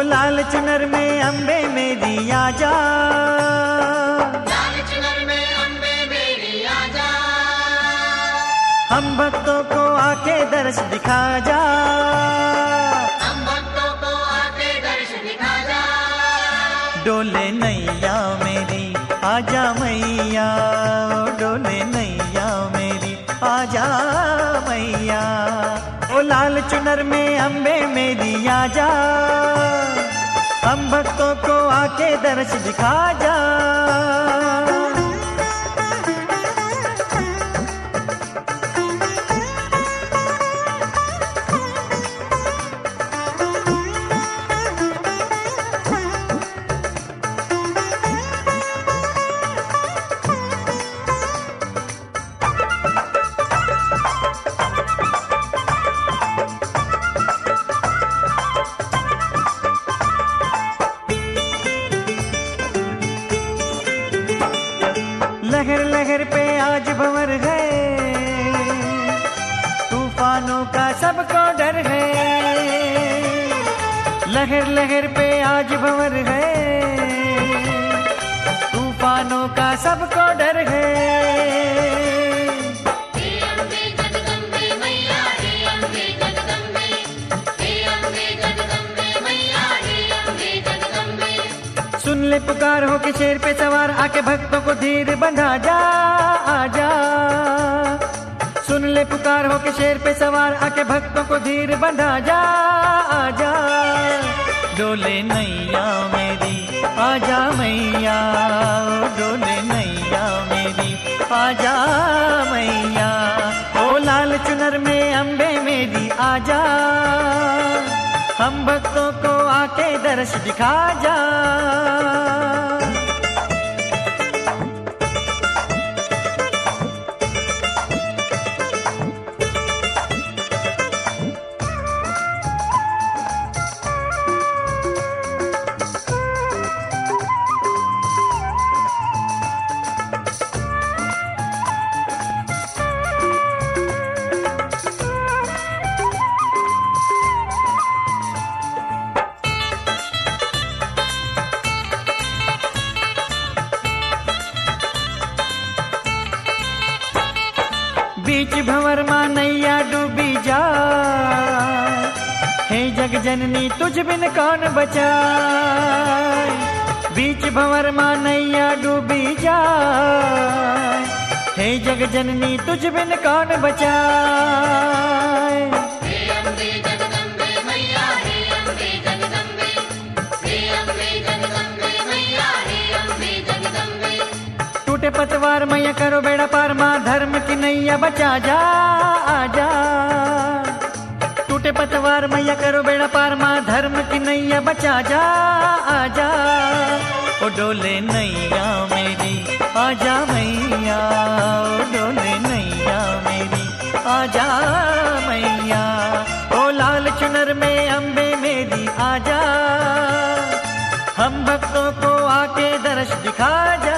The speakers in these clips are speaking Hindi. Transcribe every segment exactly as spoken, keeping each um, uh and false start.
लाल चुनर में अम्बे मेरी आजा, लाल चुनर में अम्बे मेरी आजा, हम भक्तों को आके दर्श दिखा जा, हम भक्तों को आके दर्श दिखा जा। डोले नैया मेरी आजा मैया, डोले नैया मेरी आजा मैया। ओ लाल चुनर में अम्बे मेरी आजा, हम भक्तों को आके दर्श दिखा जा। लहर लहर पे आज भंवर है, तूफानों का सबको डर है। लहर लहर पे आज भंवर है, तूफानों का सबको डर है। हे अम्बे जगदम्बे मैया, हे अम्बे जगदम्बे, हे अम्बे जगदम्बे मैया, हे अम्बे जगदम्बे। सुन ले पुकार हो के शेर पे सवार, आके भक्तों को धीर बंधा जा, आजा। सुन ले पुकार हो के शेर पे सवार, आके भक्तों को धीर बंधा जा, आजा। डोले नैया मेरी आजा मैया, डोले नैया मेरी आजा मैया। ओ लाल चुनर में अम्बे मेरी आजा, हम भक्तों को आके दर्श दिखा जा। बीच भंवर मां नैया डूबी जा, हे जग जननी तुझ बिन कौन बचाए। बीच भंवर मां नैया डूबी जा, हे जग जननी तुझ बिन कौन बचाए। हे अम्बे जगदम्बे मैया, हे अम्बे जगदम्बे, हे अम्बे जगदम्बे मैया, हे अम्बे जगदम्बे। टूटे पतवार मैया करो बेड़ा पार, माँ धर्म की नैया बचा जा, आजा। टूटे पतवार मैया करो बेड़ा पार, माँ धर्म की नैया बचा जा, आजा। ओ डोले नैया मेरी आजा मैया, ओ डोले नैया मेरी आजा मैया। ओ लाल चुनर में अम्बे मेरी आजा, हम भक्तों को आके दर्श दिखा जा।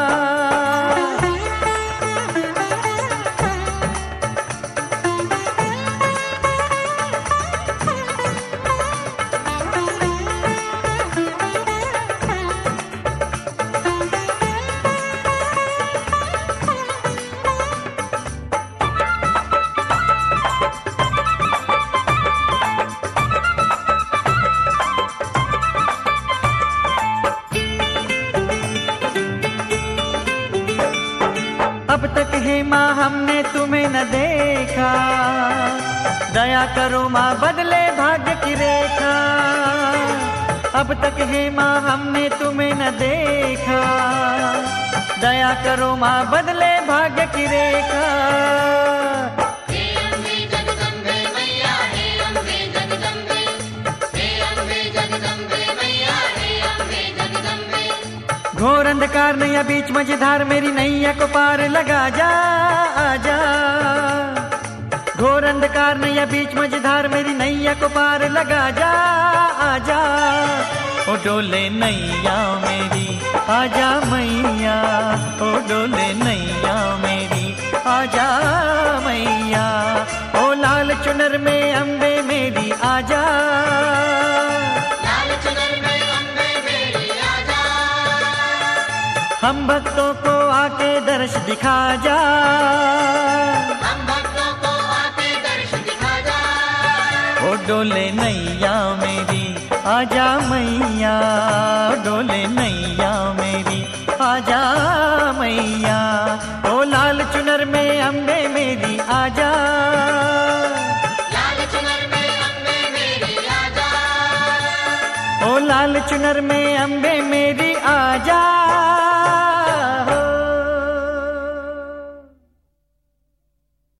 अब तक हे माँ हमने तुम्हें न देखा, दया करो माँ बदले भाग्य की रेखा। अब तक हे माँ हमने तुम्हें न देखा, दया करो माँ बदले भाग्य की रेखा। हे अम्बे जगदम्बे मैया, हे अम्बे जगदम्बे, हे अम्बे जगदम्बे मैया, हे अम्बे जगदम्बे। घोर अंधकार नैया बीच मझधार, मेरी नैया को पार लगा जा, आजा। घोर अंधकार नैया बीच मझधार, मेरी नैया को पार लगा जा, आजा। ओ डोले नैया मेरी आजा मैया, ओ डोले नैया मेरी आजा मैया। ओ लाल चुनर में अम्बे मेरी आजा, लाल चुनर हम भक्तों को आके दर्श दिखा जा, हम भक्तों को आके दर्श दिखा जा। ओ डोले नैया मेरी आजा मैया, डोले नैया मेरी आजा मैया। ओ लाल चुनर में अम्बे मेरी आजा, लाल चुनर में अम्बे मेरी आजा। ओ लाल चुनर में अम्बे मेरी